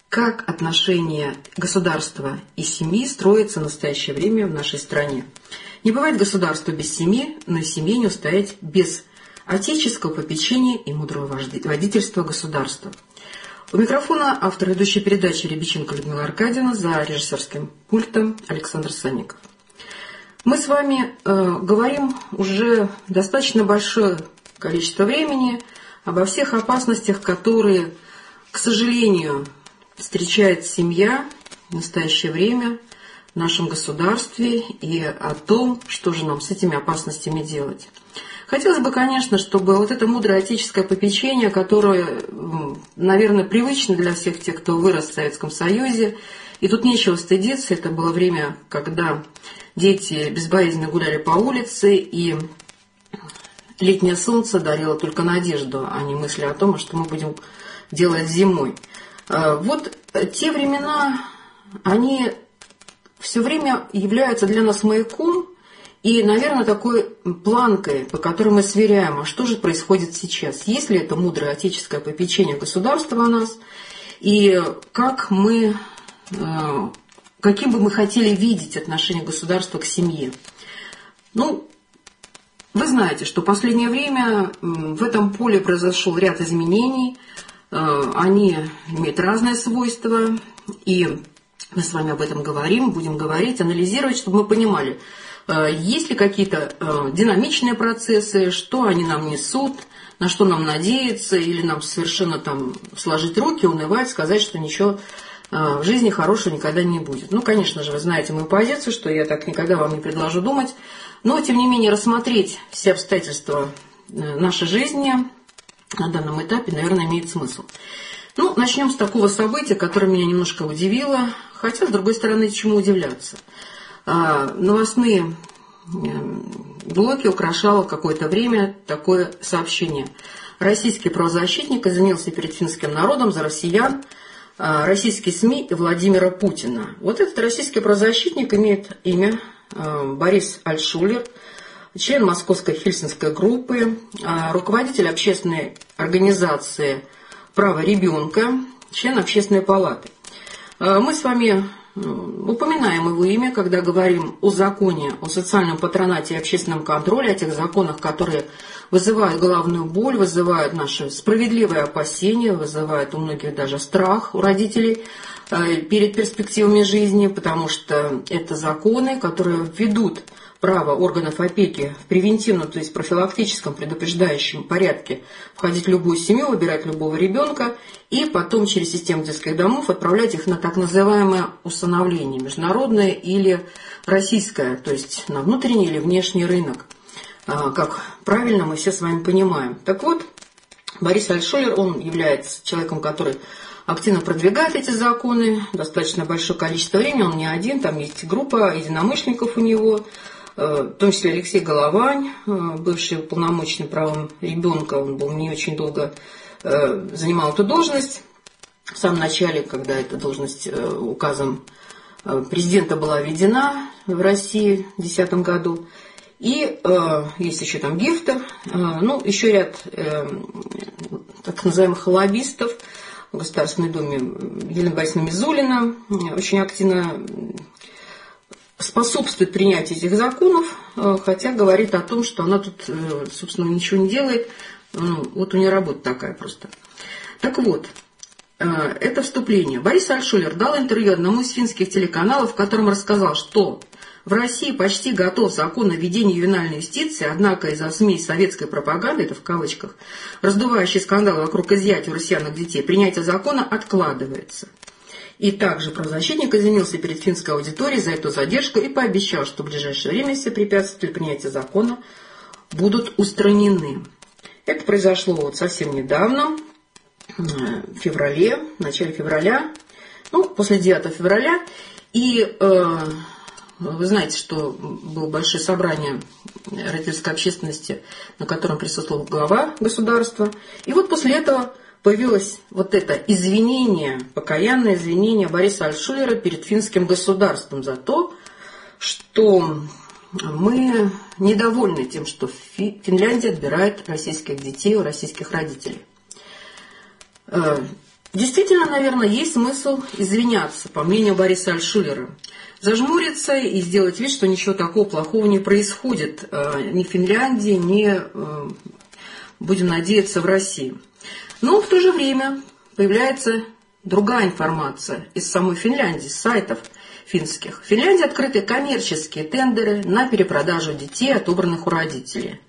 как отношения государства и семьи строятся в настоящее время в нашей стране. Не бывает государства без семьи, но и семье не устоять без отеческого попечения и мудрого водительства государства. У микрофона автор ведущей передачи Рябиченко Людмила Аркадьевна, за режиссерским пультом Александр Санников. Мы с вами говорим уже достаточно большое количество времени обо всех опасностях, которые, к сожалению, встречает семья в настоящее время в нашем государстве, и о том, что же нам с этими опасностями делать. Хотелось бы, конечно, чтобы вот это мудрое отеческое попечение, которое, наверное, привычно для всех тех, кто вырос в Советском Союзе, и тут нечего стыдиться, это было время, когда дети безбоязненно гуляли по улице, и летнее солнце дарило только надежду, а не мысли о том, что мы будем делать зимой. Вот те времена, они все время являются для нас маяком и, наверное, такой планкой, по которой мы сверяем, а что же происходит сейчас. Есть ли это мудрое отеческое попечение государства о нас, и как мы, каким бы мы хотели видеть отношение государства к семье. Ну, вы знаете, что в последнее время в этом поле произошел ряд изменений, они имеют разные свойства, и мы с вами об этом говорим, будем говорить, анализировать, чтобы мы понимали, есть ли какие-то динамичные процессы, что они нам несут, на что нам надеяться, или нам совершенно там сложить руки, унывать, сказать, что ничего в жизни хорошего никогда не будет. Ну, конечно же, вы знаете мою позицию, что я так никогда вам не предложу думать, но, тем не менее, рассмотреть все обстоятельства нашей жизни на данном этапе, наверное, имеет смысл. Ну, начнем с такого события, которое меня немножко удивило, хотя, с другой стороны, чему удивляться. Новостные блоки украшало какое-то время такое сообщение. Российский правозащитник извинился перед финским народом за россиян, российские СМИ и Владимира Путина. Вот этот российский правозащитник имеет имя Борис Альтшулер, член Московской Хельсинской группы, руководитель общественной организации «Право ребенка», член Общественной палаты. Мы с вами упоминаем его имя, когда говорим о законе о социальном патронате и общественном контроле, о тех законах, которые вызывают головную боль, вызывают наши справедливые опасения, вызывают у многих даже страх у родителей перед перспективами жизни, потому что это законы, которые введут право органов опеки в превентивном, то есть профилактическом, предупреждающем порядке входить в любую семью, выбирать любого ребенка и потом через систему детских домов отправлять их на так называемое усыновление, международное или российское, то есть на внутренний или внешний рынок, как правильно мы все с вами понимаем. Так вот, Борис Альтшулер, он является человеком, который активно продвигает эти законы, достаточно большое количество времени, он не один, там есть группа единомышленников у него, в том числе Алексей Головань, бывший уполномоченный правом ребенка, он был не очень долго, занимал эту должность. В самом начале, когда эта должность указом президента была введена в России в 2010 году. И есть еще там Гифтер, ну, еще ряд так называемых лоббистов в Государственной Думе. Елена Борисовна Мизулина очень активно способствует принятию этих законов, хотя говорит о том, что она тут, собственно, ничего не делает. Вот у нее работа такая просто. Так вот, это вступление. Борис Альтшулер дал интервью одному из финских телеканалов, в котором рассказал, что в России почти готов закон о введении ювенальной юстиции, однако из-за СМИ советской пропаганды, это в кавычках, раздувающий скандал вокруг изъятия у россиянок детей, принятие закона откладывается. И также правозащитник извинился перед финской аудиторией за эту задержку и пообещал, что в ближайшее время все препятствия для принятия закона будут устранены. Это произошло вот совсем недавно, в феврале, в начале февраля, ну, после 9 февраля. И вы знаете, что было большое собрание родительской общественности, на котором присутствовал глава государства. И вот после этого появилось вот это извинение, покаянное извинение Бориса Альтшулера перед финским государством за то, что мы недовольны тем, что Финляндия отбирает российских детей у российских родителей. Действительно, наверное, есть смысл извиняться, по мнению Бориса Альтшулера, зажмуриться и сделать вид, что ничего такого плохого не происходит ни в Финляндии, ни, будем надеяться, в России. Но в то же время появляется другая информация из самой Финляндии, с сайтов финских. В Финляндии открыты коммерческие тендеры на перепродажу детей, отобранных у родителей.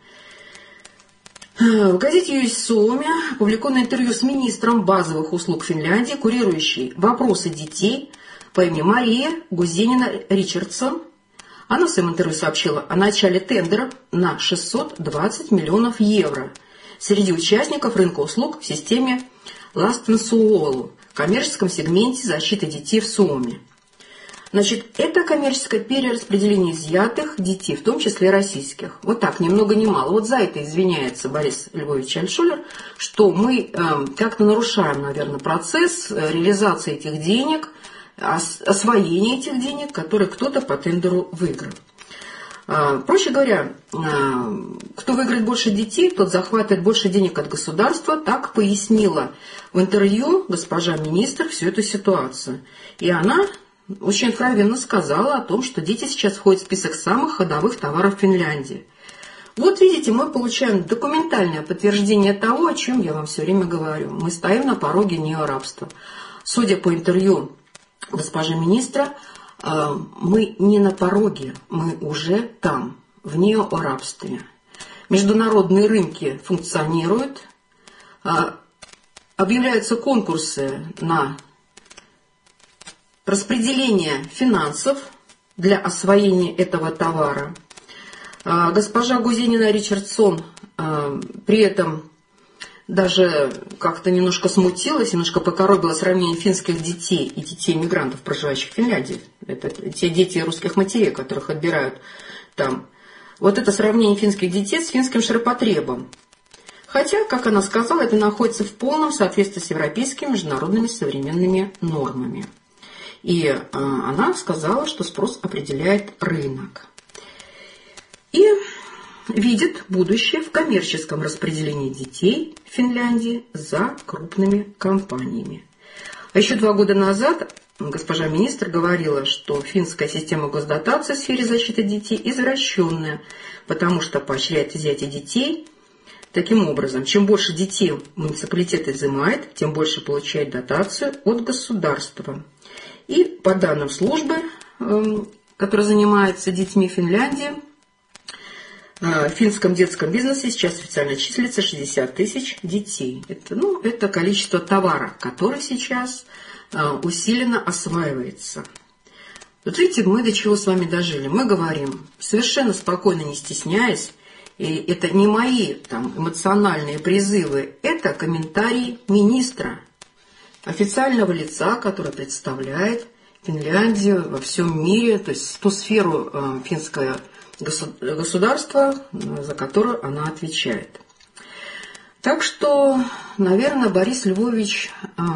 В газете «US Suomi» опубликовано интервью с министром базовых услуг Финляндии, курирующей вопросы детей по имени Мария Гузенина-Ричардсон. Она в своем интервью сообщила о начале тендера на 620 миллионов евро среди участников рынка услуг в системе Lastensuojelu, коммерческом сегменте защиты детей в Суоме. Значит, это коммерческое перераспределение изъятых детей, в том числе российских. Вот так, ни много ни мало. Вот за это извиняется Борис Львович Альтшулер, что мы как-то нарушаем, наверное, процесс реализации этих денег, освоения этих денег, которые кто-то по тендеру выиграл. Проще говоря, кто выиграет больше детей, тот захватывает больше денег от государства. Так пояснила в интервью госпожа министр всю эту ситуацию. И она очень откровенно сказала о том, что дети сейчас входят в список самых ходовых товаров Финляндии. Вот видите, мы получаем документальное подтверждение того, о чем я вам все время говорю. Мы стоим на пороге неорабства. Судя по интервью госпожи министра, мы не на пороге, мы уже там, в неорабстве. Международные рынки функционируют, объявляются конкурсы на распределение финансов для освоения этого товара. Госпожа Гузенина-Ричардсон при этом даже как-то немножко смутилась, немножко покоробила сравнение финских детей и детей-мигрантов, проживающих в Финляндии. Это те дети русских матерей, которых отбирают там. Вот это сравнение финских детей с финским ширпотребом. Хотя, как она сказала, это находится в полном соответствии с европейскими международными современными нормами. И она сказала, что спрос определяет рынок. И видит будущее в коммерческом распределении детей в Финляндии за крупными компаниями. А еще 2 года назад госпожа министр говорила, что финская система госдотации в сфере защиты детей извращенная, потому что поощряет изъятие детей. Таким образом, чем больше детей муниципалитет изымает, тем больше получает дотацию от государства. И по данным службы, которая занимается детьми в Финляндии, в финском детском бизнесе сейчас официально числится 60 тысяч детей. Это количество товара, который сейчас усиленно осваивается. Вот видите, мы до чего с вами дожили. Мы говорим совершенно спокойно, не стесняясь, и это не мои эмоциональные призывы, это комментарий министра, официального лица, который представляет Финляндию во всем мире, то есть ту сферу финского государства, за которую она отвечает. Так что, наверное, Борис Львович,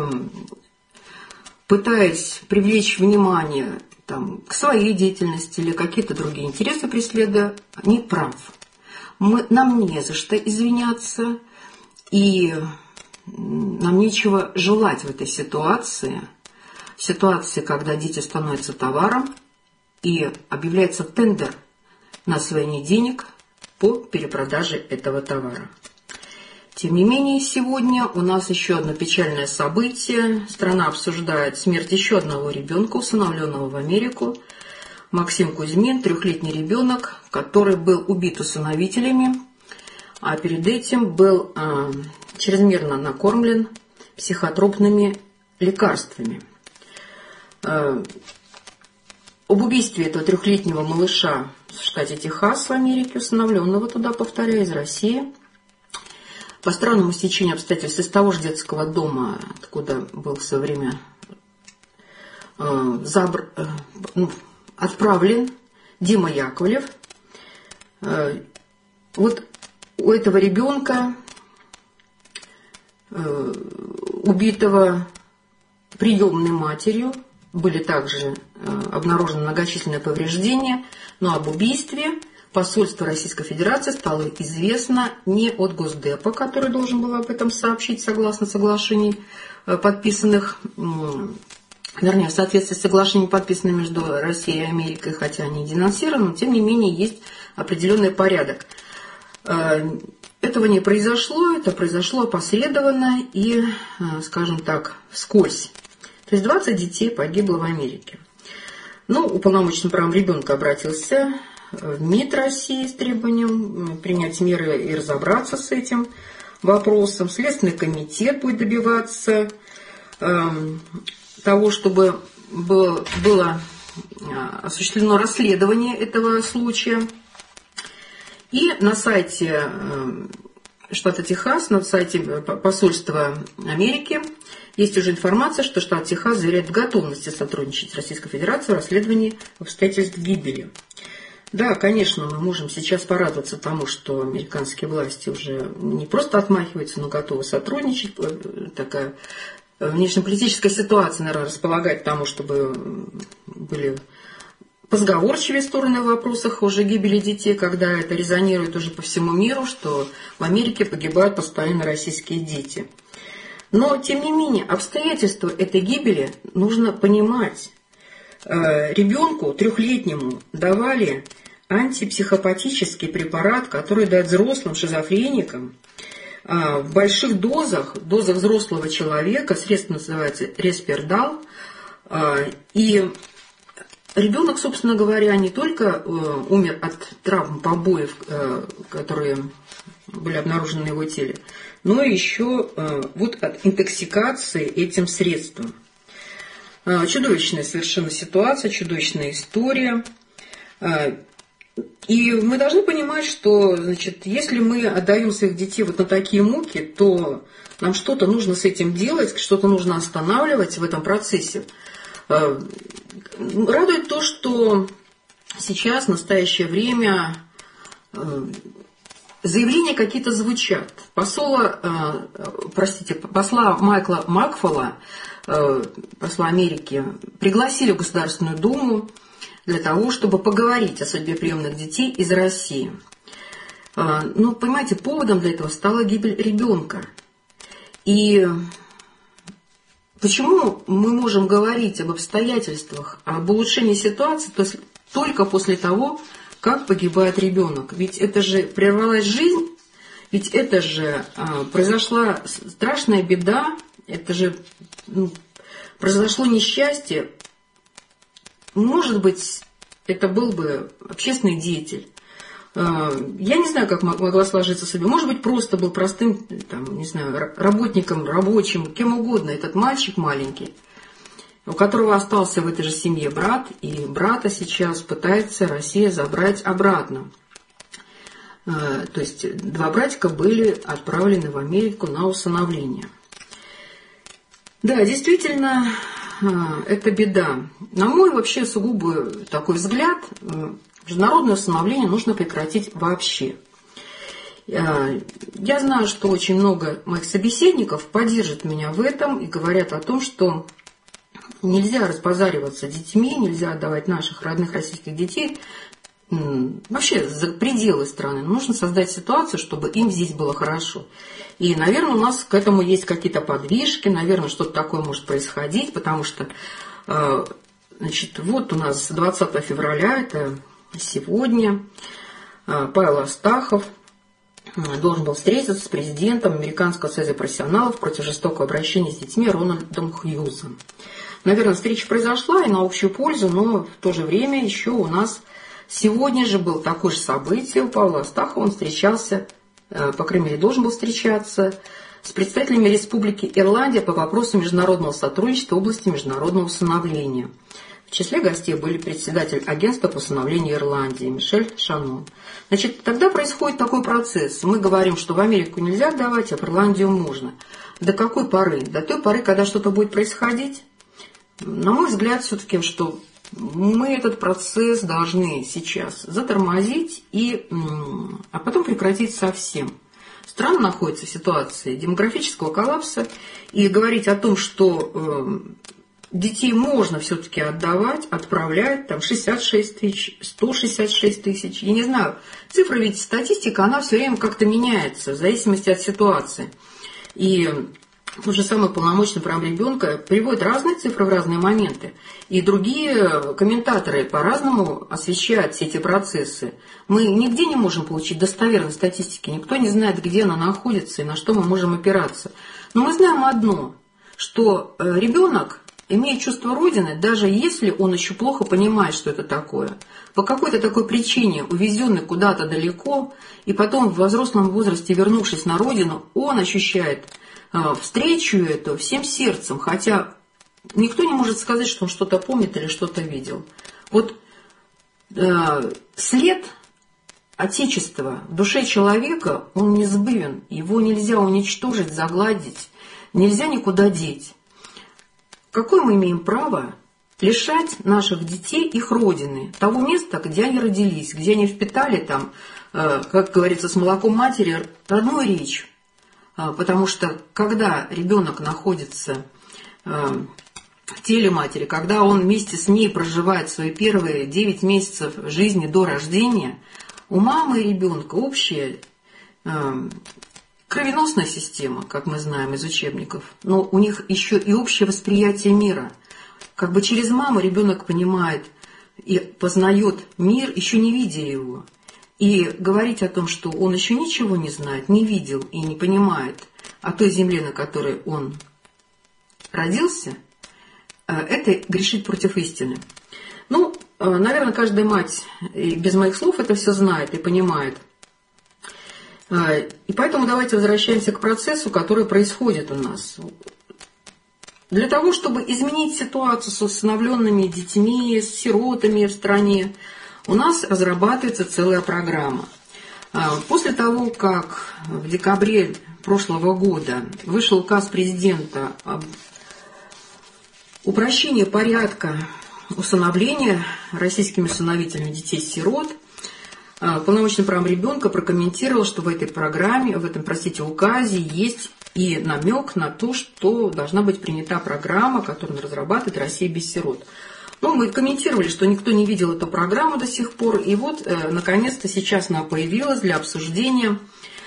пытаясь привлечь внимание к своей деятельности или какие-то другие интересы преследуя, не прав. Нам не за что извиняться, и нам нечего желать в этой ситуации, когда дети становятся товаром и объявляется тендер на освоение денег по перепродаже этого товара. Тем не менее, сегодня у нас еще одно печальное событие. Страна обсуждает смерть еще одного ребенка, усыновленного в Америку. Максим Кузьмин, 3-летний ребенок, который был убит усыновителями, а перед этим был чрезмерно накормлен психотропными лекарствами. Об убийстве этого 3-летнего малыша в штате Техас в Америке, усыновленного туда, повторяю, из России, по странному стечению обстоятельств из того же детского дома, откуда был в свое время отправлен Дима Яковлев. Вот у этого ребенка, убитого приемной матерью, были также обнаружены многочисленные повреждения, но об убийстве посольство Российской Федерации стало известно не от Госдепа, который должен был об этом сообщить согласно соглашению подписанных, вернее, в соответствии с соглашением, подписанным между Россией и Америкой, хотя они не денонсированы, но тем не менее есть определенный порядок. Этого не произошло, это произошло опосредованно и, скажем так, вскользь. То есть 20 детей погибло в Америке. Ну, уполномоченный по правам ребенка обратился в МИД России с требованием принять меры и разобраться с этим вопросом. Следственный комитет будет добиваться того, чтобы было осуществлено расследование этого случая. И на сайте штата Техас, на сайте посольства Америки есть уже информация, что штат Техас заверяет в готовности сотрудничать с Российской Федерацией в расследовании обстоятельств гибели. Да, конечно, мы можем сейчас порадоваться тому, что американские власти уже не просто отмахиваются, но готовы сотрудничать. Такая внешнеполитическая ситуация, наверное, располагает к тому, чтобы были позговорчивее стороны в вопросах уже гибели детей, когда это резонирует уже по всему миру, что в Америке погибают постоянно российские дети. Но, тем не менее, обстоятельства этой гибели нужно понимать. Ребенку 3-летнему давали антипсихопатический препарат, который дает взрослым шизофреникам в больших дозах взрослого человека, средство называется Респердал, и ребенок, собственно говоря, не только умер от травм, побоев, которые были обнаружены на его теле, но еще вот от интоксикации этим средством. Чудовищная совершенно ситуация, чудовищная история. И мы должны понимать, что, значит, если мы отдаем своих детей вот на такие муки, то нам что-то нужно с этим делать, что-то нужно останавливать в этом процессе. Радует то, что сейчас, в настоящее время, заявления какие-то звучат. Посла Майкла Макфола, посла Америки, пригласили в Государственную Думу для того, чтобы поговорить о судьбе приемных детей из России. Но, понимаете, поводом для этого стала гибель ребенка. И почему мы можем говорить об обстоятельствах, об улучшении ситуации только после того, как погибает ребенок? Ведь это же прервалась жизнь, ведь это же произошла страшная беда, это же произошло несчастье. Может быть, это был бы общественный деятель. Я не знаю, как могла сложиться судьба. Может быть, просто был простым, там, не знаю, работником, рабочим, кем угодно. Этот мальчик маленький, у которого остался в этой же семье брат, и брата сейчас пытается Россия забрать обратно. То есть 2 братика были отправлены в Америку на усыновление. Да, действительно, это беда. На мой вообще сугубо такой взгляд, международное усыновление нужно прекратить вообще. Я знаю, что очень много моих собеседников поддержат меня в этом и говорят о том, что нельзя разбазариваться детьми, нельзя отдавать наших родных российских детей вообще за пределы страны. Нужно создать ситуацию, чтобы им здесь было хорошо. И, наверное, у нас к этому есть какие-то подвижки, наверное, что-то такое может происходить, потому что, значит, вот у нас 20 февраля, это сегодня, Павел Астахов должен был встретиться с президентом Американского союза профессионалов против жестокого обращения с детьми Рональдом Хьюзом. Наверное, встреча произошла и на общую пользу, но в то же время еще у нас сегодня же было такое же событие у Павла Астахова. Он встречался, по крайней мере, должен был встречаться с представителями Республики Ирландия по вопросу международного сотрудничества в области международного усыновления. В числе гостей были председатель агентства по усыновлению Ирландии Мишель Шанон. Значит, тогда происходит такой процесс. Мы говорим, что в Америку нельзя отдавать, а в Ирландию можно. До какой поры? До той поры, когда что-то будет происходить? На мой взгляд, все-таки, что мы этот процесс должны сейчас затормозить, а потом прекратить совсем. Страна находится в ситуации демографического коллапса, и говорить о том, что детей можно все-таки отдавать, отправлять, там 66 тысяч, 166 тысяч, я не знаю. Цифры, ведь статистика, она все время как-то меняется в зависимости от ситуации. И тот же самый полномочный прав ребенка приводит разные цифры в разные моменты. И другие комментаторы по-разному освещают все эти процессы. Мы нигде не можем получить достоверной статистики. Никто не знает, где она находится и на что мы можем опираться. Но мы знаем одно, что ребенок имеет чувство Родины, даже если он еще плохо понимает, что это такое. По какой-то такой причине, увезенный куда-то далеко, и потом в взрослом возрасте, вернувшись на Родину, он ощущает встречу эту всем сердцем, хотя никто не может сказать, что он что-то помнит или что-то видел. Вот след Отечества в душе человека, он несбывен, его нельзя уничтожить, загладить, нельзя никуда деть. Какое мы имеем право лишать наших детей их родины, того места, где они родились, где они впитали там, как говорится, с молоком матери, родную речь? Потому что когда ребенок находится в теле матери, когда он вместе с ней проживает свои первые 9 месяцев жизни до рождения, у мамы и ребенка общая кровеносная система, как мы знаем из учебников, но у них еще и общее восприятие мира. Как бы через маму ребенок понимает и познает мир, еще не видя его. И говорить о том, что он еще ничего не знает, не видел и не понимает о той земле, на которой он родился, это грешить против истины. Ну, наверное, каждая мать без моих слов это все знает и понимает. И поэтому давайте возвращаемся к процессу, который происходит у нас. Для того, чтобы изменить ситуацию с усыновленными детьми, с сиротами в стране, у нас разрабатывается целая программа. После того, как в декабре прошлого года вышел указ президента об упрощении порядка усыновления российскими усыновителями детей-сирот, полномочный прав ребенка прокомментировал, что в этой программе, в этом, указе есть и намек на то, что должна быть принята программа, которую разрабатывает «Россия без сирот». Ну, мы комментировали, что никто не видел эту программу до сих пор, и вот, наконец-то, сейчас она появилась для обсуждения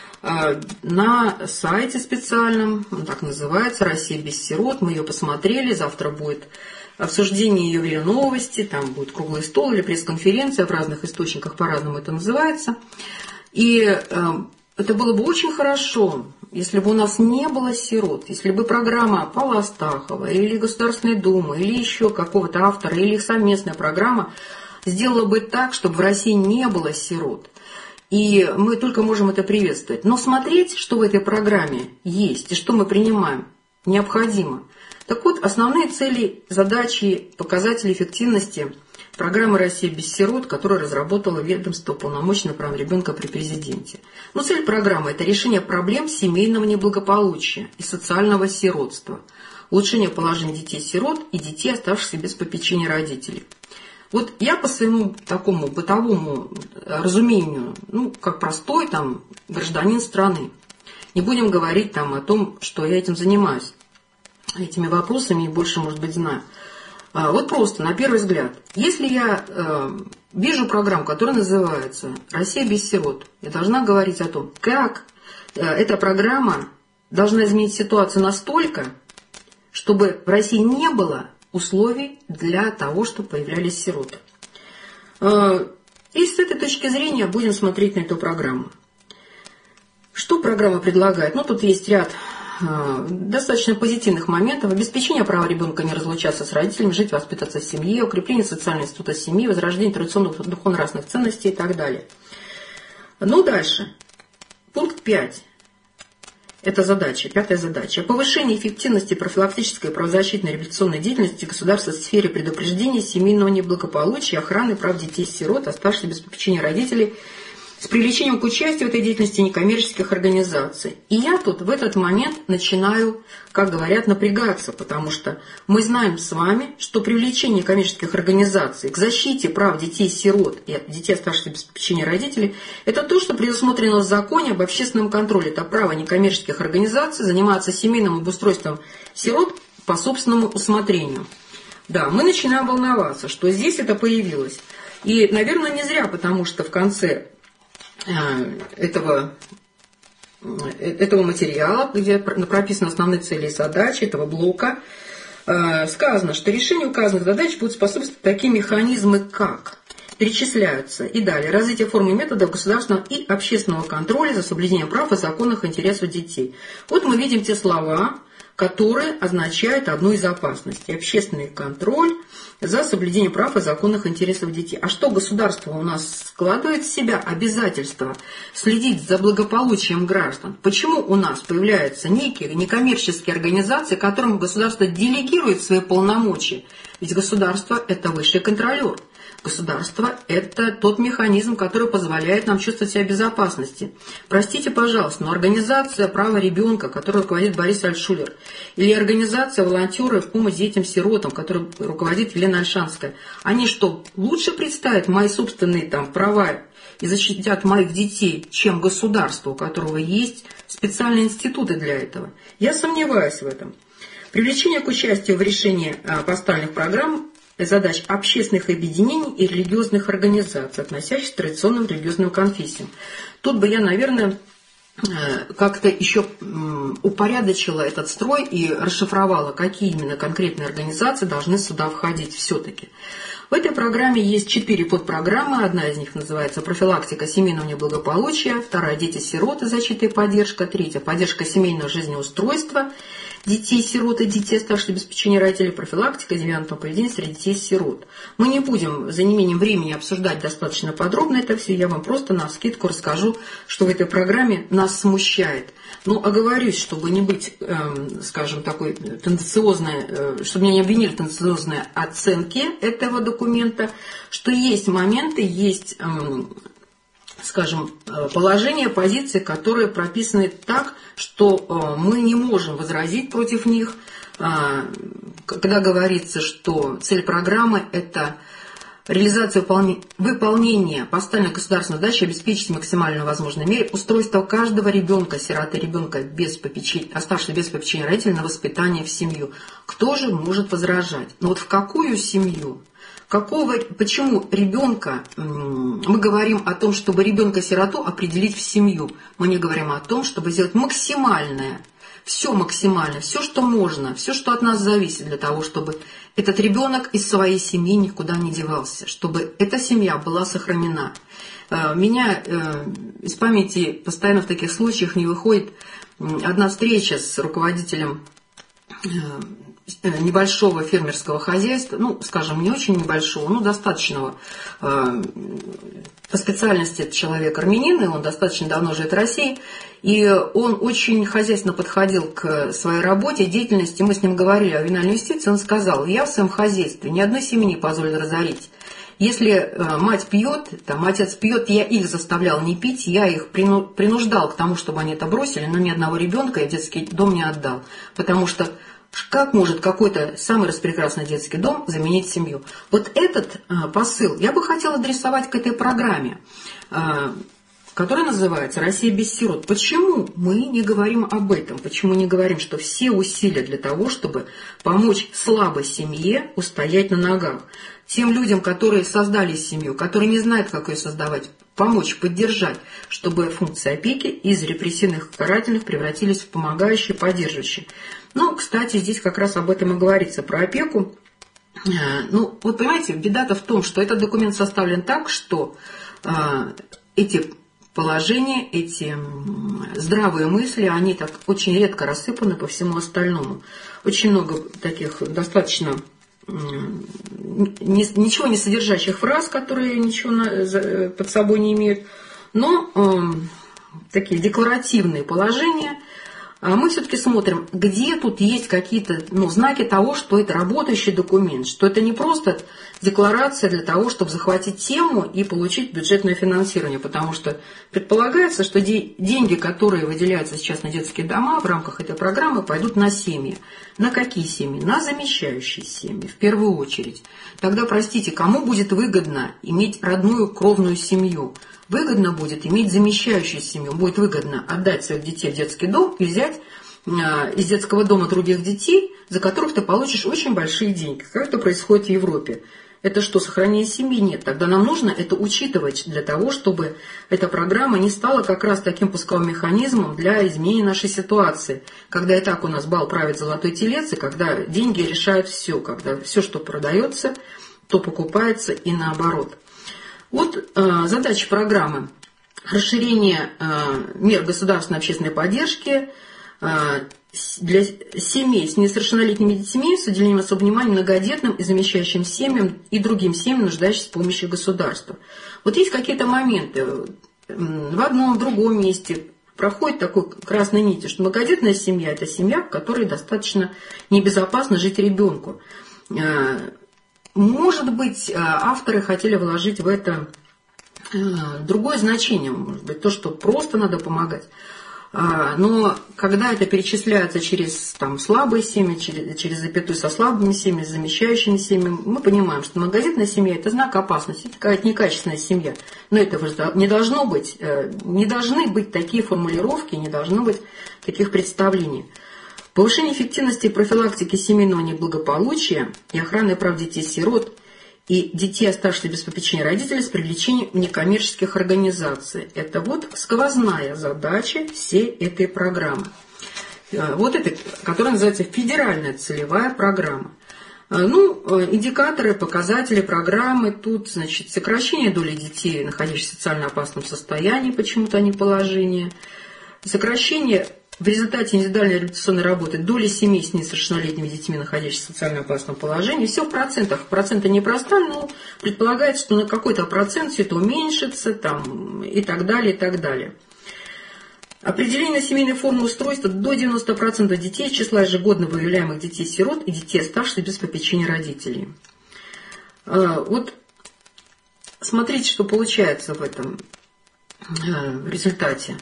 на сайте специальном, он так называется, «Россия без сирот». Мы ее посмотрели, завтра будет обсуждение ее в РИА Новости, там будет круглый стол или пресс-конференция, в разных источниках по-разному это называется. И это было бы очень хорошо, если бы у нас не было сирот, если бы программа Павла Астахова или Государственной Думы, или еще какого-то автора, или их совместная программа сделала бы так, чтобы в России не было сирот. И мы только можем это приветствовать. Но смотреть, что в этой программе есть и что мы принимаем, необходимо. Так вот, основные цели, задачи, показатели эффективности программы «Россия без сирот», которую разработало ведомство полномочного права ребенка при президенте. Но цель программы – это решение проблем семейного неблагополучия и социального сиротства, улучшение положения детей-сирот и детей, оставшихся без попечения родителей. Вот я по своему такому бытовому разумению, как простой там гражданин страны, не будем говорить там о том, что я этим занимаюсь, этими вопросами и больше, может быть, знаю. Вот просто, на первый взгляд, если я вижу программу, которая называется «Россия без сирот», я должна говорить о том, как эта программа должна изменить ситуацию настолько, чтобы в России не было условий для того, чтобы появлялись сироты. И с этой точки зрения будем смотреть на эту программу. Что программа предлагает? Тут есть ряд достаточно позитивных моментов: обеспечение права ребенка не разлучаться с родителями, жить, воспитываться в семье, укрепление социального института семьи, возрождение традиционных духовно-нравственных ценностей и так далее. Дальше. Пункт 5. Это задача, 5-я задача. Повышение эффективности профилактической и правозащитной реабилитационной деятельности государства в сфере предупреждения семейного неблагополучия и охраны прав детей-сирот, оставшихся без попечения родителей, с привлечением к участию в этой деятельности некоммерческих организаций. И я тут в этот момент начинаю, как говорят, напрягаться, потому что мы знаем с вами, что привлечение некоммерческих организаций к защите прав детей-сирот и детей, оставшихся без попечения родителей, это то, что предусмотрено в законе об общественном контроле. Это право некоммерческих организаций заниматься семейным обустройством сирот по собственному усмотрению. Да, мы начинаем волноваться, что здесь это появилось. И, наверное, не зря, потому что в конце этого этого материала, где прописаны основные цели и задачи этого блока, сказано, что решению указанных задач будут способствовать такие механизмы, как перечисляются и далее развитие форм и методов государственного и общественного контроля за соблюдением прав и законных интересов детей. Вот мы видим те слова, которые означают одну из опасностей. Общественный контроль за соблюдением прав и законных интересов детей. А что государство у нас складывает в себя обязательство следить за благополучием граждан? Почему у нас появляются некие некоммерческие организации, которым государство делегирует свои полномочия? Ведь государство – это высший контролер. Государство – это тот механизм, который позволяет нам чувствовать себя в безопасности. Простите, пожалуйста, но организация «Право ребенка», которой руководит Борис Альтшулер, или организация «Волонтеры в помощь детям-сиротам», которой руководит Елена Ольшанская, они что, лучше представят мои собственные права и защитят моих детей, чем государство, у которого есть специальные институты для этого? Я сомневаюсь в этом. Привлечение к участию в решении поставленных программ задач общественных объединений и религиозных организаций, относящихся к традиционным религиозным конфессиям. Тут бы я, наверное, как-то еще упорядочила этот строй и расшифровала, какие именно конкретные организации должны сюда входить все-таки. В этой программе есть 4 подпрограммы. Одна из них называется «Профилактика семейного неблагополучия», вторая «Дети-сироты. Защита и поддержка», третья «Поддержка семейного жизнеустройства детей-сирот и детей, оставшихся без попечения родителей, профилактика девиантного поведения среди детей-сирот». Мы не будем за неимением времени обсуждать достаточно подробно это все. Я вам просто навскидку расскажу, что в этой программе нас смущает. Ну, оговорюсь, чтобы не быть, скажем, такой тенденциозной, чтобы меня не обвинили в тенденциозной оценке этого документа, что есть моменты, есть, скажем, положения, позиции, которые прописаны так, что мы не можем возразить против них, когда говорится, что цель программы – это реализация выполнения поставленной государственной задачи обеспечить в максимально возможной мере устройство каждого ребенка, сироты ребенка, оставшегося без попечения родителей, на воспитание в семью. Кто же может возражать? Но вот в какую семью? Почему ребенка, мы говорим о том, чтобы ребенка-сироту определить в семью. Мы не говорим о том, чтобы сделать максимальное, все, что можно, все, что от нас зависит, для того, чтобы этот ребенок из своей семьи никуда не девался, чтобы эта семья была сохранена. Меня из памяти постоянно в таких случаях не выходит одна встреча с руководителем небольшого фермерского хозяйства, ну, скажем, не очень небольшого, но достаточного. По специальности это человек армянин, и он достаточно давно живет в России, и он очень хозяйственно подходил к своей работе, деятельности. Мы с ним говорили о ювенальной юстиции, он сказал: я в своем хозяйстве ни одной семьи не позволю разорить. Если мать пьет, отец пьет, я их заставлял не пить, я их принуждал к тому, чтобы они это бросили, но ни одного ребенка я в детский дом не отдал, потому что как может какой-то самый распрекрасный детский дом заменить семью? Вот этот посыл я бы хотела адресовать к этой программе, которая называется «Россия без сирот». Почему мы не говорим об этом? Почему не говорим, что все усилия для того, чтобы помочь слабой семье устоять на ногах? Тем людям, которые создали семью, которые не знают, как ее создавать, помочь, поддержать, чтобы функции опеки из репрессивных карательных превратились в помогающие, поддерживающие. Ну, кстати, здесь как раз об этом и говорится, про опеку. Ну, вот понимаете, беда-то в том, что этот документ составлен так, что эти положения, эти здравые мысли, они так очень редко рассыпаны по всему остальному. Очень много таких достаточно ничего не содержащих фраз, которые ничего под собой не имеют, но такие декларативные положения. Мы все-таки смотрим, где тут есть какие-то знаки того, что это работающий документ, что это не просто декларация для того, чтобы захватить тему и получить бюджетное финансирование, потому что предполагается, что деньги, которые выделяются сейчас на детские дома в рамках этой программы, пойдут на семьи. На какие семьи? На замещающие семьи, в первую очередь. Тогда, простите, кому будет выгодно иметь родную кровную семью? Выгодно будет иметь замещающую семью, будет выгодно отдать своих детей в детский дом и взять из детского дома других детей, за которых ты получишь очень большие деньги, как это происходит в Европе. Это что, сохранение семьи? Нет. Тогда нам нужно это учитывать для того, чтобы эта программа не стала как раз таким пусковым механизмом для изменения нашей ситуации. Когда и так у нас бал правит золотой телец, и когда деньги решают все, когда все, что продается, то покупается и наоборот. Вот задача программы. Расширение мер государственной общественной поддержки для семей с несовершеннолетними детьми с уделением особого внимания многодетным и замещающим семьям и другим семьям, нуждающимся в помощи государства. Вот есть какие-то моменты. В одном, в другом месте проходит такой красной нитью, что многодетная семья – это семья, в которой достаточно небезопасно жить ребенку. Может быть, авторы хотели вложить в это другое значение, может быть, то, что просто надо помогать. Но когда это перечисляется через слабые семьи, через запятую со слабыми семьями, с замещающими семьями, мы понимаем, что многодетная семья – это знак опасности, это какая-то некачественная семья. Но этого не должно быть, не должны быть такие формулировки, не должно быть таких представлений. Повышение эффективности профилактики семейного неблагополучия и охраны прав детей-сирот и детей, оставшихся без попечения родителей, с привлечением некоммерческих организаций. Это вот сквозная задача всей этой программы. Вот это, которая называется федеральная целевая программа. Индикаторы, показатели программы. Тут, значит, сокращение доли детей, находящихся в социально опасном состоянии, почему-то а не положение. Сокращение в результате индивидуальной реабилитационной работы доли семей с несовершеннолетними детьми, находящихся в социально опасном положении. Все в процентах. Проценты не простые, но предполагается, что на какой-то процент все это уменьшится и так далее, и так далее. Определение семейной формы устройства до 90% детей из числа ежегодно выявляемых детей-сирот и детей, оставшихся без попечения родителей. Вот смотрите, что получается в этом результате.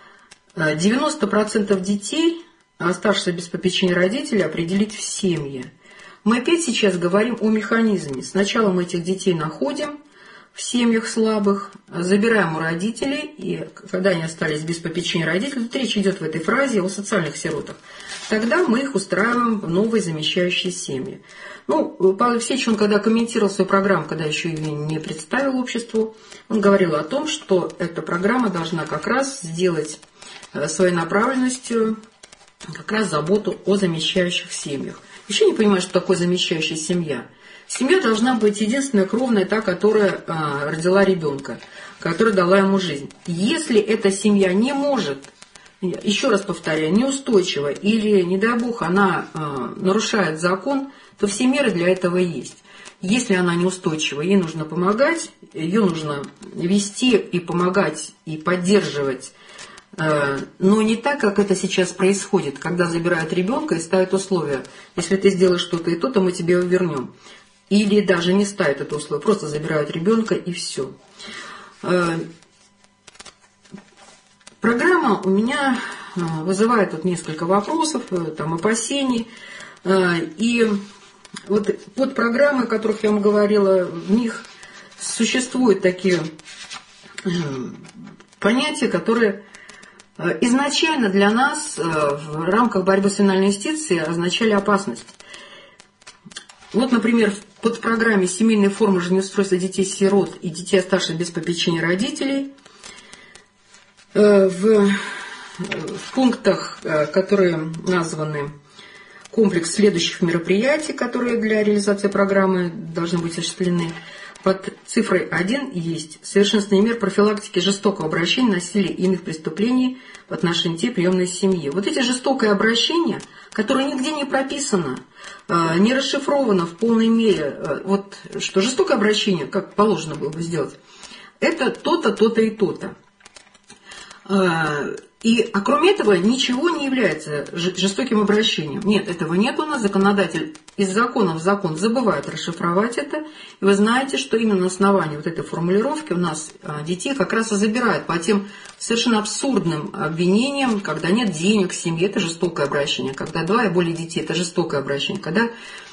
90% детей, оставшихся без попечения родителей, определить в семье. Мы опять сейчас говорим о механизме. Сначала мы этих детей находим в семьях слабых, забираем у родителей, и когда они остались без попечения родителей, тут речь идет в этой фразе о социальных сиротах, тогда мы их устраиваем в новые замещающие семьи. Павел Алексеевич, он когда комментировал свою программу, когда еще ее не представил обществу, он говорил о том, что эта программа должна как раз сделать своей направленностью как раз заботу о замещающих семьях. Еще не понимаю, что такое замещающая семья. Семья должна быть единственная кровная, та, которая родила ребенка, которая дала ему жизнь. Если эта семья не может, еще раз повторяю, неустойчива или, не дай бог, она нарушает закон, то все меры для этого есть. Если она неустойчива, ей нужно помогать, ее нужно вести и помогать, и поддерживать. Но не так, как это сейчас происходит, когда забирают ребенка и ставят условия. Если ты сделаешь что-то и то, мы тебе его вернем. Или даже не ставят это условие, просто забирают ребенка и все. Программа у меня вызывает тут несколько вопросов, опасений. И вот под программы, о которых я вам говорила, в них существуют такие понятия, которые изначально для нас в рамках борьбы с ювенальной юстицией означали опасность. Вот, например, в подпрограмме «Семейные формы жизнеустройства детей-сирот и детей, оставшихся без попечения родителей» в пунктах, которые названы комплекс следующих мероприятий, которые для реализации программы должны быть осуществлены. Под цифрой 1 есть совершенствование мер профилактики жестокого обращения, насилия и иных преступлений в отношении детей приемной семьи. Вот эти жестокое обращение, которое нигде не прописано, не расшифровано в полной мере, вот что жестокое обращение, как положено было бы сделать, это то-то, то-то и то-то. А кроме этого ничего не является жестоким обращением. Нет, этого нет у нас. Законодатель из закона в закон забывает расшифровать это. И вы знаете, что именно на основании вот этой формулировки у нас детей как раз и забирают по тем совершенно абсурдным обвинениям, когда нет денег в семье, это жестокое обращение. Когда 2 и более детей, это жестокое обращение. Когда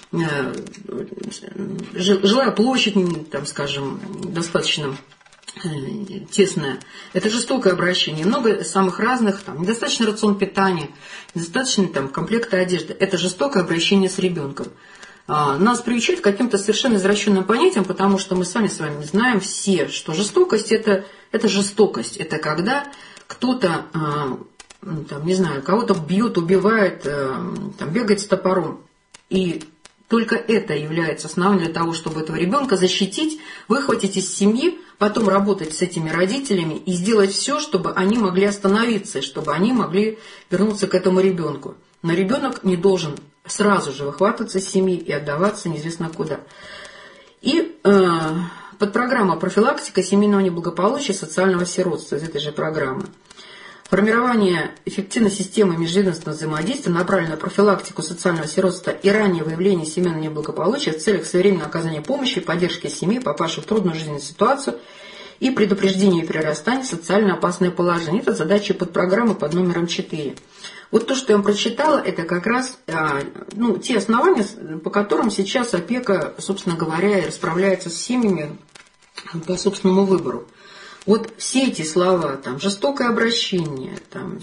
жилая площадь, скажем, достаточно тесное. Это жестокое обращение. Много самых разных, недостаточный рацион питания, недостаточный комплекта одежды. Это жестокое обращение с ребенком. нас приучают к каким-то совершенно извращенным понятиям, потому что мы с вами знаем все, что жестокость это жестокость. Это когда кто-то, там, не знаю, кого-то бьет, убивает, там, бегает с топором. И только это является основанием для того, чтобы этого ребенка защитить, выхватить из семьи, потом работать с этими родителями и сделать все, чтобы они могли остановиться, чтобы они могли вернуться к этому ребенку. Но ребенок не должен сразу же выхватываться из семьи и отдаваться неизвестно куда. И подпрограмма «Профилактика семейного неблагополучия и социального сиротства» из этой же программы. Формирование эффективной системы межведомственного взаимодействия направлено на профилактику социального сиротства и раннее выявление семейного неблагополучия в целях своевременного оказания помощи и поддержки семьи, попавших в трудную жизненную ситуацию, и предупреждения перерастания в социально опасное положение. Это задача подпрограммы под номером 4. Вот то, что я вам прочитала, это как раз те основания, по которым сейчас опека, собственно говоря, и расправляется с семьями по собственному выбору. Вот все эти слова, там, жестокое обращение, там,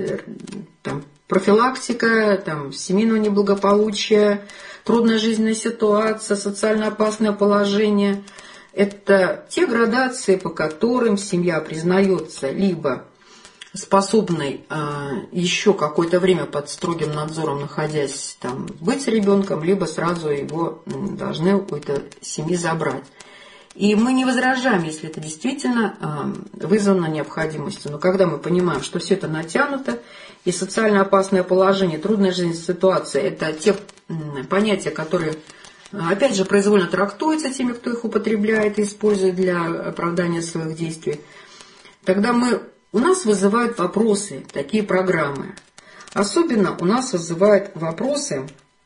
профилактика, там, семейного неблагополучия, трудная жизненная ситуация, социально опасное положение – это те градации, по которым семья признается либо способной еще какое-то время под строгим надзором, находясь там, быть с ребенком, либо сразу его должны у этой семьи забрать. И мы не возражаем, если это действительно вызвано необходимостью. Но когда мы понимаем, что все это натянуто, и социально опасное положение, трудная жизненная ситуация – это те понятия, которые, опять же, произвольно трактуются теми, кто их употребляет и использует для оправдания своих действий, тогда у нас вызывают вопросы такие программы. Особенно у нас вызывают вопросы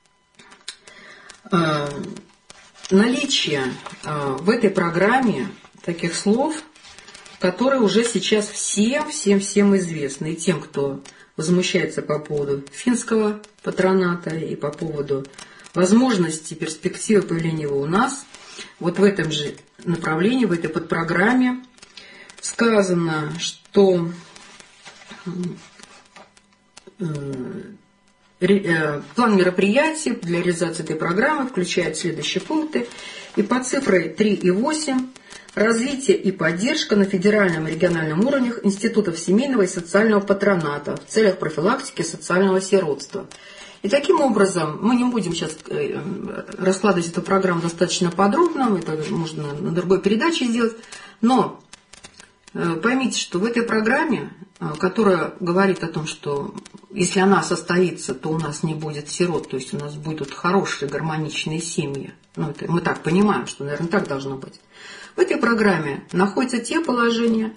наличие в этой программе таких слов, которые уже сейчас всем известны. И тем, кто возмущается по поводу финского патроната и по поводу возможности, перспективы появления его у нас, вот в этом же направлении, в этой подпрограмме сказано, что план мероприятий для реализации этой программы включает следующие пункты. И по цифрой 3 и 8 развитие и поддержка на федеральном и региональном уровнях институтов семейного и социального патроната в целях профилактики социального сиротства. И таким образом, мы не будем сейчас раскладывать эту программу достаточно подробно, это можно на другой передаче сделать, но поймите, что в этой программе, которая говорит о том, что если она состоится, то у нас не будет сирот, то есть у нас будут хорошие гармоничные семьи. Это мы так понимаем, что, наверное, так должно быть. В этой программе находятся те положения,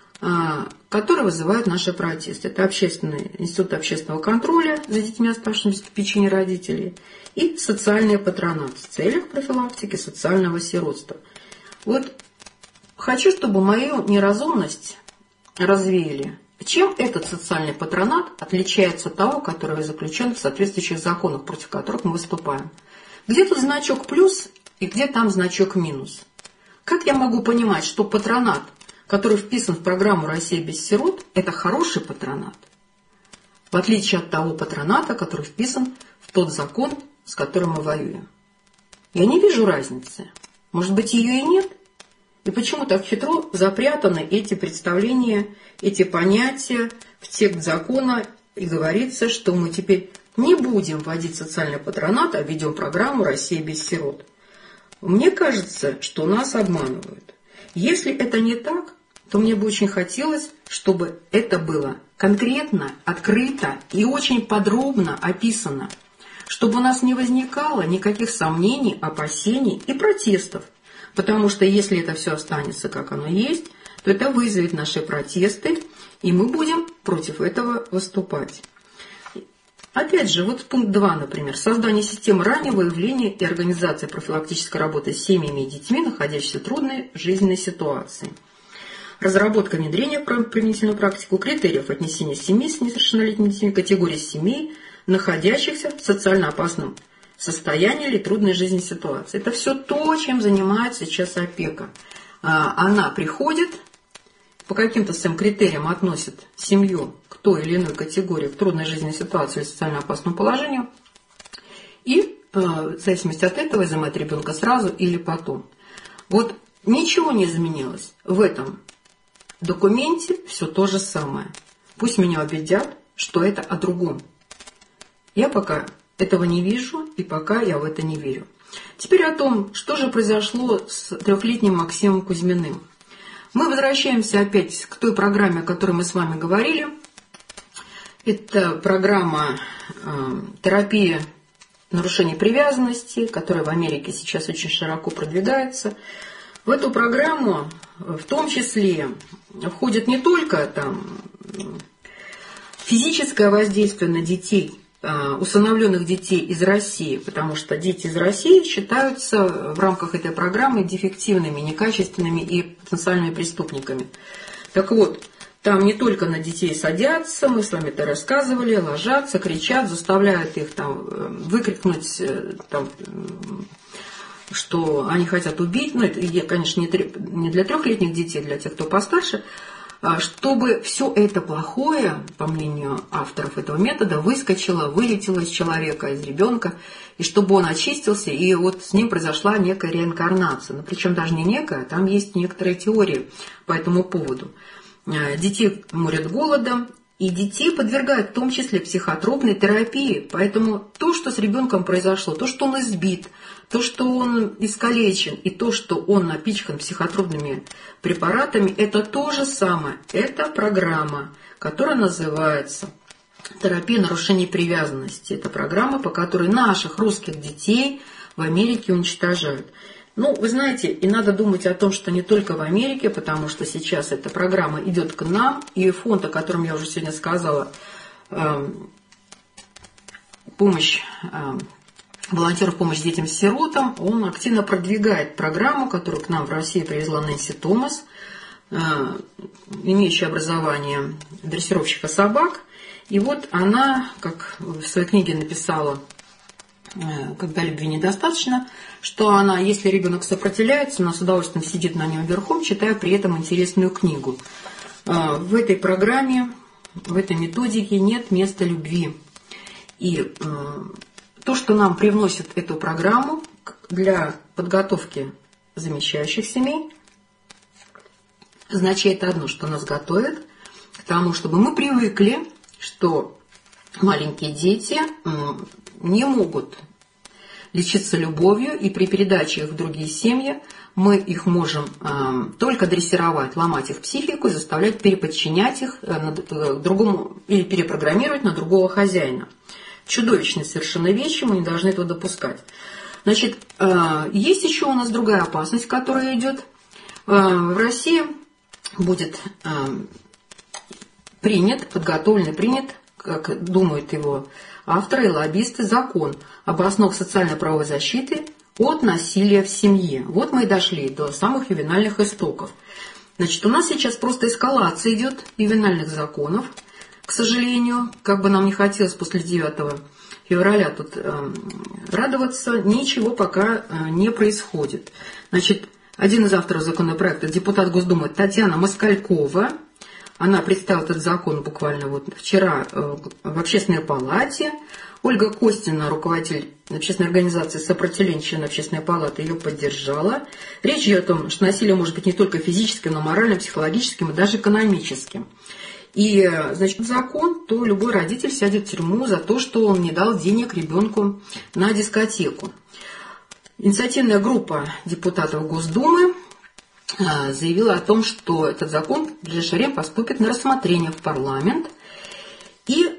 которые вызывают наши протесты. Это Институт общественного контроля за детьми, оставшимися без попечения родителей, и социальный патронат в целях профилактики социального сиротства. Вот хочу, чтобы мою неразумность развеяли. Чем этот социальный патронат отличается от того, который заключен в соответствующих законах, против которых мы выступаем? Где тут значок плюс и где там значок минус? Как я могу понимать, что патронат, который вписан в программу «Россия без сирот», это хороший патронат, в отличие от того патроната, который вписан в тот закон, с которым мы воюем? Я не вижу разницы. Может быть, ее и нет? И почему так хитро запрятаны эти представления, эти понятия в текст закона, и говорится, что мы теперь не будем вводить социальный патронат, а введем программу «Россия без сирот». Мне кажется, что нас обманывают. Если это не так, то мне бы очень хотелось, чтобы это было конкретно, открыто и очень подробно описано, чтобы у нас не возникало никаких сомнений, опасений и протестов. Потому что если это все останется, как оно есть, то это вызовет наши протесты, и мы будем против этого выступать. Опять же, вот пункт 2, например, создание системы раннего выявления и организация профилактической работы с семьями и детьми, находящимися в трудной жизненной ситуации. Разработка внедрения в применительную практику критериев отнесения семей с несовершеннолетними детьми к категории семей, находящихся в социально опасном состоянии или трудной жизненной ситуации. Это все то, чем занимается сейчас опека. Она приходит, по каким-то своим критериям относит семью к той или иной категории, в трудной жизненной ситуации или социально опасному положению, и в зависимости от этого, изымать ребенка сразу или потом. Вот ничего не изменилось. В этом документе все то же самое. Пусть меня убедят, что это о другом. Я пока этого не вижу, и пока я в это не верю. Теперь о том, что же произошло с 3-летним Максимом Кузьминым. Мы возвращаемся опять к той программе, о которой мы с вами говорили. Это программа терапии нарушений привязанности, которая в Америке сейчас очень широко продвигается. В эту программу в том числе входит не только там физическое воздействие на детей, усыновленных детей из России, потому что дети из России считаются в рамках этой программы дефективными, некачественными и потенциальными преступниками. Так вот, там не только на детей садятся, мы с вами это рассказывали, ложатся, кричат, заставляют их там выкрикнуть, там, что они хотят убить. Ну, это, конечно, не для 3-летних детей, для тех, кто постарше. Чтобы все это плохое, по мнению авторов этого метода, выскочило, вылетело из человека, из ребенка, и чтобы он очистился, и вот с ним произошла некая реинкарнация. Но причем даже не некая, там есть некоторые теории по этому поводу. Детей морят голодом, и детей подвергают в том числе психотропной терапии. Поэтому то, что с ребенком произошло, то, что он избит, то, что он искалечен, и то, что он напичкан психотропными препаратами, это то же самое. Это программа, которая называется «Терапия нарушений привязанности». Это программа, по которой наших русских детей в Америке уничтожают. Ну, вы знаете, и надо думать о том, что не только в Америке, потому что сейчас эта программа идет к нам, и фонд, о котором я уже сегодня сказала, помощь волонтеров помощи детям-сиротам, он активно продвигает программу, которую к нам в России привезла Нэнси Томас, имеющая образование дрессировщика собак. И вот она, как в своей книге написала «Когда любви недостаточно», что она, если ребенок сопротивляется, она с удовольствием сидит на нем верхом, читая при этом интересную книгу. В этой программе, в этой методике нет места любви. И то, что нам привносит эту программу для подготовки замещающих семей, означает одно, что нас готовят к тому, чтобы мы привыкли, что маленькие дети не могут лечиться любовью, и при передаче их в другие семьи мы их можем только дрессировать, ломать их психику и заставлять переподчинять их другому или перепрограммировать на другого хозяина. Чудовищные совершенно вещи, мы не должны этого допускать. Значит, есть еще у нас другая опасность, которая идет. В России будет подготовлен, как думают его авторы и лоббисты, закон об основах социально-правовой защиты от насилия в семье. Вот мы и дошли до самых ювенальных истоков. Значит, у нас сейчас просто эскалация идет ювенальных законов. К сожалению, как бы нам не хотелось после 9 февраля тут радоваться, ничего пока не происходит. Значит, один из авторов законопроекта, депутат Госдумы Татьяна Москалькова, она представила этот закон буквально вот вчера в Общественной палате. Ольга Костина, руководитель общественной организации «Сопротивление», член Общественной палаты, ее поддержала. Речь идет о том, что насилие может быть не только физическим, но и моральным, психологическим и даже экономическим. И, значит, закон, то любой родитель сядет в тюрьму за то, что он не дал денег ребенку на дискотеку. Инициативная группа депутатов Госдумы заявила о том, что этот закон в ближайшее время поступит на рассмотрение в парламент, и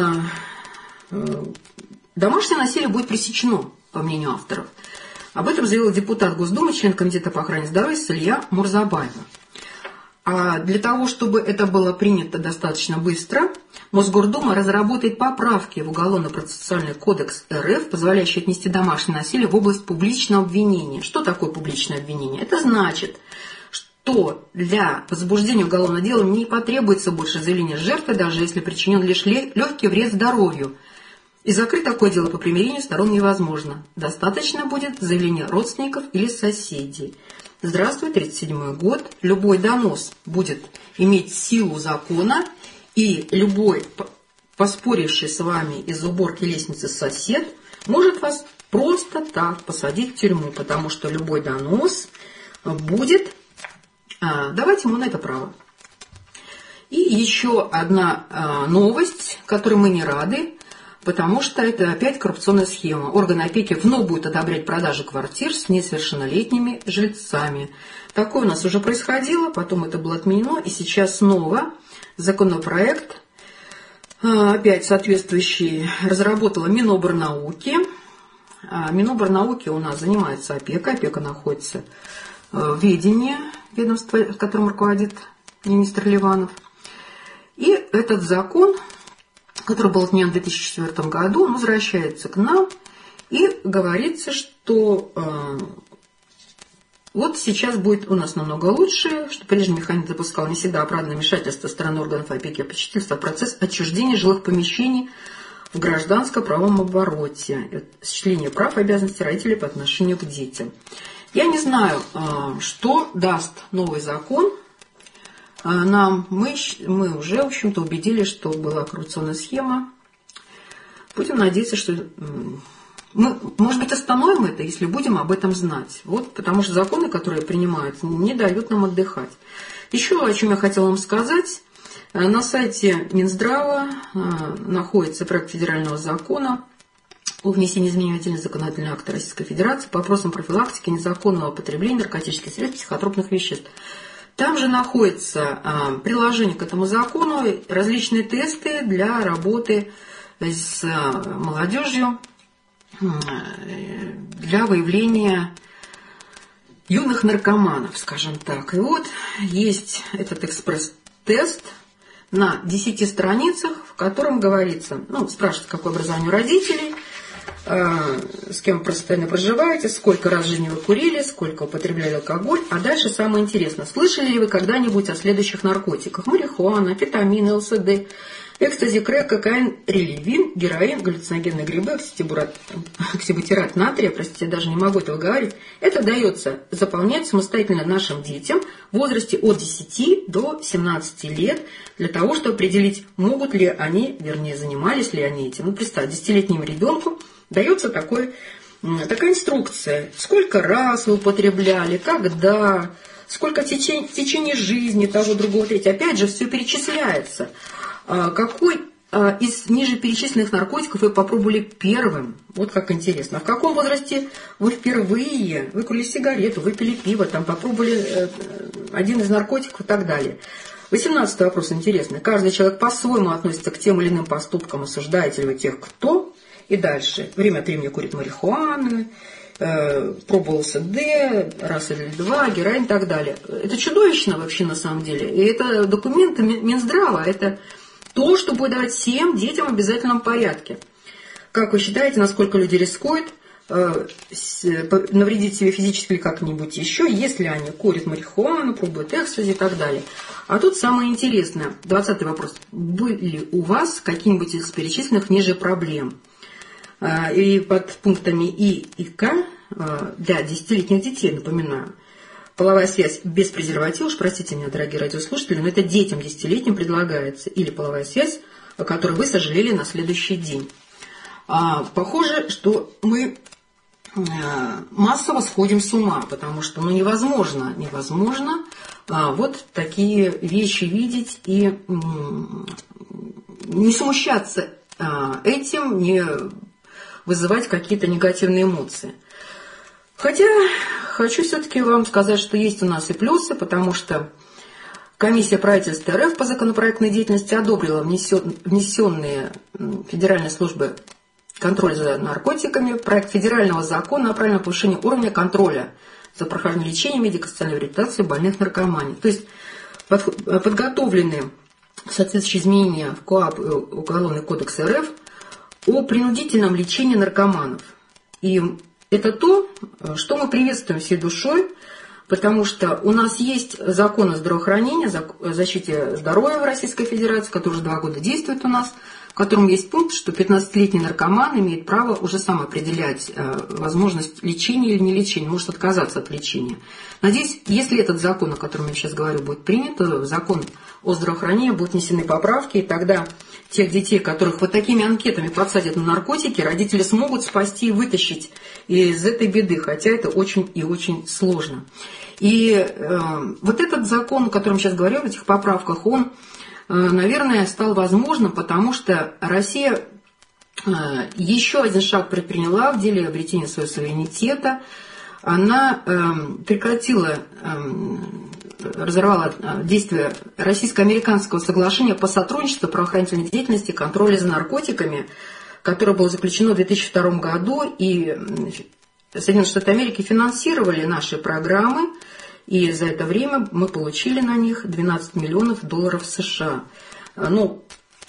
домашнее насилие будет пресечено, по мнению авторов. Об этом заявил депутат Госдумы, член Комитета по охране здоровья Салья Мурзабаева. А для того, чтобы это было принято достаточно быстро, Мосгордума разработает поправки в Уголовно-процессуальный кодекс РФ, позволяющие отнести домашнее насилие в область публичного обвинения. Что такое публичное обвинение? Это значит, что для возбуждения уголовного дела не потребуется больше заявления жертвы, даже если причинен лишь легкий вред здоровью. И закрыть такое дело по примирению сторон невозможно. Достаточно будет заявления родственников или соседей. Здравствуй, 1937 год. Любой донос будет иметь силу закона, и любой поспоривший с вами из уборки лестницы сосед может вас просто так посадить в тюрьму, потому что любой донос будет давать ему на это право. И еще одна новость, которой мы не рады, потому что это опять коррупционная схема. Органы опеки вновь будут одобрять продажи квартир с несовершеннолетними жильцами. Такое у нас уже происходило, потом это было отменено, и сейчас снова законопроект, опять соответствующий, разработала Минобрнауки. Минобрнауки у нас занимается опекой, опека находится в ведении ведомства, которым руководит министр Ливанов. И этот закон, который был отменен в 2004 году, он возвращается к нам, и говорится, что вот сейчас будет у нас намного лучше, что прежний механизм допускал не всегда оправданное вмешательство стороны органов опеки и попечительства в процесс отчуждения жилых помещений в гражданско-правовом обороте, осуществление прав и обязанностей родителей по отношению к детям. Я не знаю, что даст новый закон. Мы уже, в общем-то, убедились, что была коррупционная схема. Будем надеяться, что мы, может быть, остановим это, если будем об этом знать. Вот, потому что законы, которые принимаются, не дают нам отдыхать. Еще о чем я хотела вам сказать. На сайте Минздрава находится проект федерального закона о внесении изменений в отдельные законодательные акты Российской Федерации по вопросам профилактики незаконного потребления наркотических средств, психотропных веществ. Там же находится приложение к этому закону, различные тесты для работы с молодежью, для выявления юных наркоманов, скажем так. И вот есть этот экспресс-тест на 10 страницах, в котором говорится, спрашивают, какое образование у родителей, с кем вы постоянно проживаете, сколько раз в жизни вы курили, сколько употребляли алкоголь. А дальше самое интересное. Слышали ли вы когда-нибудь о следующих наркотиках? Марихуана, амфетамин, ЛСД, экстази, крэк, кокаин, релевин, героин, галлюциногенные грибы, оксибутират натрия, простите, я даже не могу этого говорить. Это дается заполнять самостоятельно нашим детям в возрасте от 10 до 17 лет, для того, чтобы определить, могут ли они, вернее, занимались ли они этим. Представьте, 10-летнему ребенку дается такая инструкция, сколько раз вы употребляли, когда, сколько в течение жизни, того, другого, третьего. Опять же, все перечисляется. Какой из ниже перечисленных наркотиков вы попробовали первым? Вот как интересно. А в каком возрасте вы впервые выкурили сигарету, выпили пиво, попробовали один из наркотиков и так далее. 18-й вопрос интересный. Каждый человек по-своему относится к тем или иным поступкам. Осуждаете ли вы тех, кто? И дальше. Время от времени курит марихуану, пробовал ЛСД, раз или два, героин и так далее. Это чудовищно вообще на самом деле. И это документы Минздрава, это то, что будет давать всем детям в обязательном порядке. Как вы считаете, насколько люди рискуют навредить себе физически или как-нибудь еще, если они курят марихуану, пробуют экстази и так далее? А тут самое интересное, 20-й вопрос. Были у вас какие-нибудь из перечисленных ниже проблем? И под пунктами И и К для 10-летних детей, напоминаю, половая связь без презерватива, уж простите меня, дорогие радиослушатели, но это детям 10-летним предлагается, или половая связь, о которой вы сожалели на следующий день. Похоже, что мы массово сходим с ума, потому что невозможно вот такие вещи видеть и не смущаться этим, не вызывать какие-то негативные эмоции. Хотя хочу все-таки вам сказать, что есть у нас и плюсы, потому что комиссия правительства РФ по законопроектной деятельности одобрила внесенные Федеральной службой контроля за наркотиками проект федерального закона о правильном повышении уровня контроля за прохождением лечения, медико-социальной реабилитации больных наркоманией. То есть подготовлены соответствующие изменения в КоАП, Уголовный кодекс РФ, о принудительном лечении наркоманов. И это то, что мы приветствуем всей душой, потому что у нас есть закон о здравоохранении, о защите здоровья в Российской Федерации, который уже 2 года действует у нас, котором есть пункт, что 15-летний наркоман имеет право уже сам определять возможность лечения или не лечения, может отказаться от лечения. Надеюсь, если этот закон, о котором я сейчас говорю, будет принят, в закон о здравоохранении будут внесены поправки, и тогда тех детей, которых вот такими анкетами подсадят на наркотики, родители смогут спасти и вытащить из этой беды, хотя это очень и очень сложно. И вот этот закон, о котором сейчас говорю, в этих поправках, он, наверное, стал возможным, потому что Россия еще один шаг предприняла в деле обретения своего суверенитета. Она прекратила, разорвала действие российско-американского соглашения по сотрудничеству правоохранительной деятельности и контроле за наркотиками, которое было заключено в 2002 году, и Соединенные Штаты Америки финансировали наши программы, и за это время мы получили на них $12 миллионов США. Ну,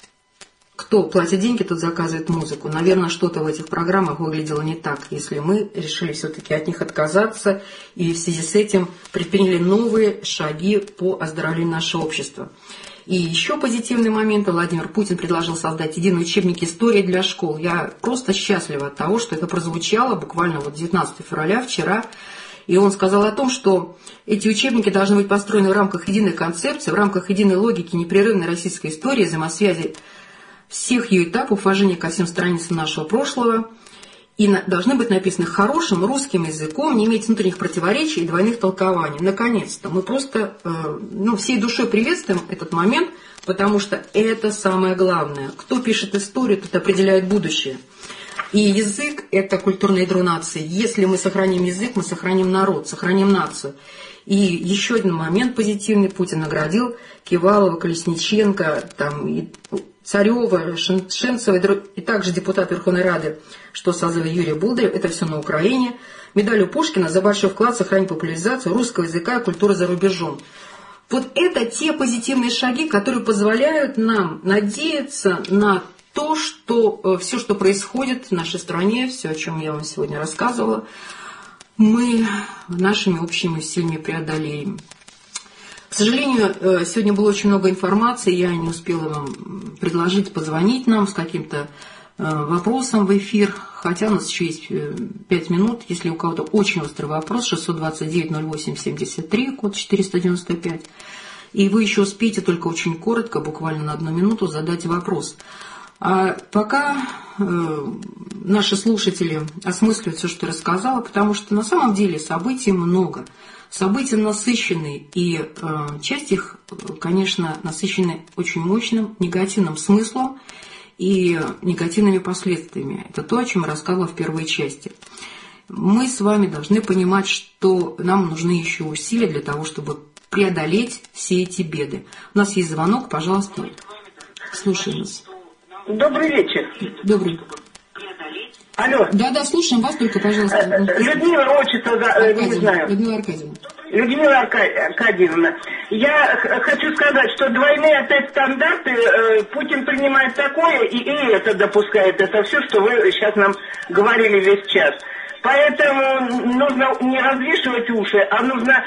кто платит деньги, тот заказывает музыку. Наверное, что-то в этих программах выглядело не так, если мы решили все-таки от них отказаться и в связи с этим предприняли новые шаги по оздоровлению нашего общества. И еще позитивный момент. Владимир Путин предложил создать единый учебник истории для школ. Я просто счастлива от того, что это прозвучало буквально вот 19 февраля, вчера. И он сказал о том, что эти учебники должны быть построены в рамках единой концепции, в рамках единой логики непрерывной российской истории, взаимосвязи всех ее этапов, уважения ко всем страницам нашего прошлого. И должны быть написаны хорошим русским языком, не иметь внутренних противоречий и двойных толкований. Наконец-то мы просто всей душой приветствуем этот момент, потому что это самое главное. Кто пишет историю, тот определяет будущее. И язык – это культурное ядро нации. Если мы сохраним язык, мы сохраним народ, сохраним нацию. И еще один момент позитивный. Путин наградил Кивалова, Колесниченко, и Царева, Шенцева и также депутат Верховной Рады, что созыва Юрия Болдырева. Это все на Украине. Медалью Пушкина за большой вклад в сохранение популяризацию русского языка и культуры за рубежом. Вот это те позитивные шаги, которые позволяют нам надеяться на то, что все, что происходит в нашей стране, все, о чем я вам сегодня рассказывала, мы нашими общими усилиями преодолеем. К сожалению, сегодня было очень много информации, я не успела вам предложить позвонить нам с каким-то вопросом в эфир, хотя у нас еще есть 5 минут, если у кого-то очень острый вопрос, 629-08-73, код 495, и вы еще успеете только очень коротко, буквально на 1 минуту, задать вопрос. А пока наши слушатели осмысливают все, что я рассказала, потому что на самом деле событий много. События насыщенные, и часть их, конечно, насыщены очень мощным негативным смыслом и негативными последствиями. Это то, о чем я рассказывала в первой части. Мы с вами должны понимать, что нам нужны еще усилия для того, чтобы преодолеть все эти беды. У нас есть звонок, пожалуйста, слушаем нас. Добрый вечер. Добрый. Алло. Да, слушаем вас, только, пожалуйста. Людмила, отчество, не знаю. Людмила Аркадьевна. Людмила Аркадьевна, я хочу сказать, что двойные опять стандарты Путин принимает такое, и это допускает. Это все, что вы сейчас нам говорили весь час. Поэтому нужно не развешивать уши, а нужно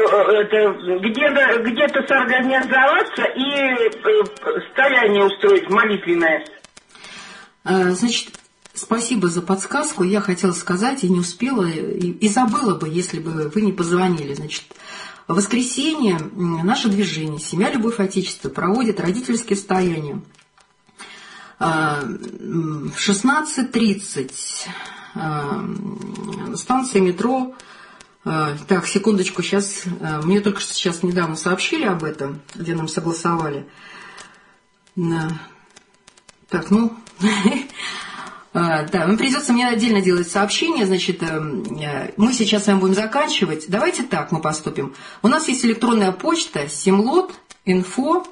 где-то соорганизоваться и стояние устроить молитвенное. Значит, спасибо за подсказку. Я хотела сказать и не успела, и забыла бы, если бы вы не позвонили. Значит, в воскресенье наше движение «Семья, любовь, Отечество» проводит родительские стояния. В 16:30 станция метро. Так, секундочку, сейчас, мне только что сейчас недавно сообщили об этом, где нам согласовали. Так, да, придется мне отдельно делать сообщение, значит, мы сейчас с вами будем заканчивать. Давайте так мы поступим. У нас есть электронная почта semlot.info,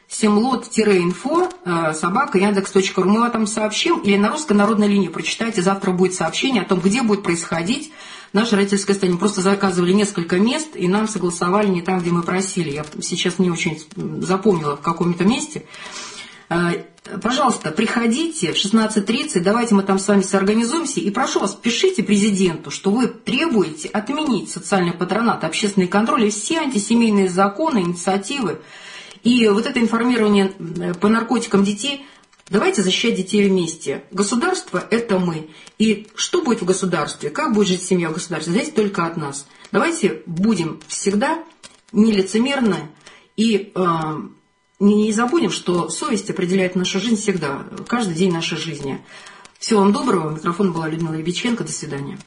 @yandex.ru. Мы вам там сообщим, или на русской народной линии прочитайте, завтра будет сообщение о том, где будет происходить наше родительское стояние. Просто заказывали несколько мест, и нам согласовали не там, где мы просили. Я сейчас не очень запомнила, в каком-то месте. Пожалуйста, приходите в 16:30, давайте мы там с вами соорганизуемся. И прошу вас, пишите президенту, что вы требуете отменить социальный патронат, общественный контроль и все антисемейные законы, инициативы. И вот это информирование по наркотикам детей Давайте защищать детей вместе. Государство – это мы. И что будет в государстве, как будет жить семья в государстве, зависит только от нас. Давайте будем всегда нелицемерны и не забудем, что совесть определяет нашу жизнь всегда, каждый день нашей жизни. Всего вам доброго. Микрофон была Людмила Ибиченко. До свидания.